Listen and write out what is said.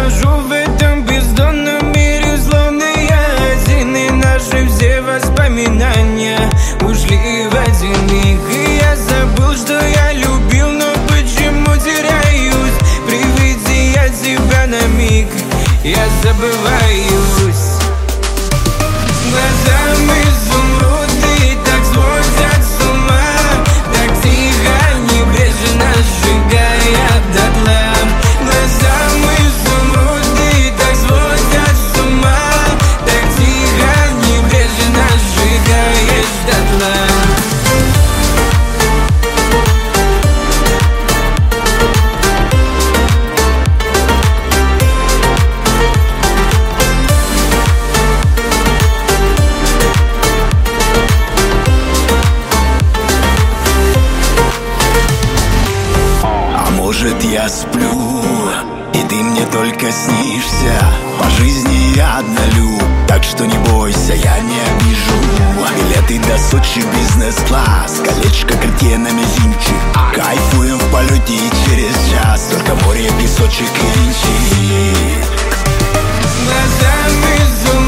брожу в этом бездонном мире, словно я один, и наши все воспоминания ушли в один миг. И я забыл, что я любил, но почему теряюсь при виде я тебя на миг, я забываюсь. Глазам изумруды так сводят с ума, так тихо, небрежно сжигая дотла. Глазам изумруды так сводят с ума, так тихо, небрежно сжигаешь дотла. Может, я сплю, и ты мне только снишься. По жизни я однолюб, так что не бойся, я не обижу. Билеты до Сочи, бизнес-класс, колечко Cartier на мизинчик. Кайфуем в полете и через час только море, песочек и винчик. Глазам изумруды